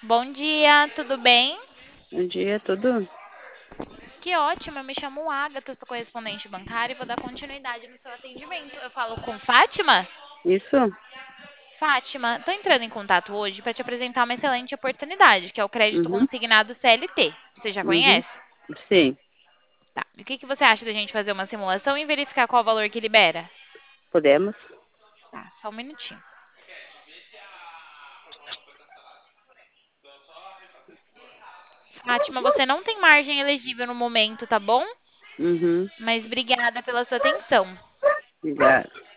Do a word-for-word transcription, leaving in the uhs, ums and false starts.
Bom dia, tudo bem? Bom dia, tudo? Que ótimo, eu me chamo Agatha, sou correspondente bancária e vou dar continuidade no seu atendimento. Eu falo com Fátima? Isso? Fátima, estou entrando em contato hoje para te apresentar uma excelente oportunidade, que é o crédito Uhum, consignado C L T. Você já uhum. conhece? Sim, Tá. E o que que você acha da gente fazer uma simulação e verificar qual o valor que libera? podemos. Tá, só um minutinho. Fátima, você não tem margem elegível no momento, tá bom? Uhum, Mas obrigada pela sua atenção. obrigada.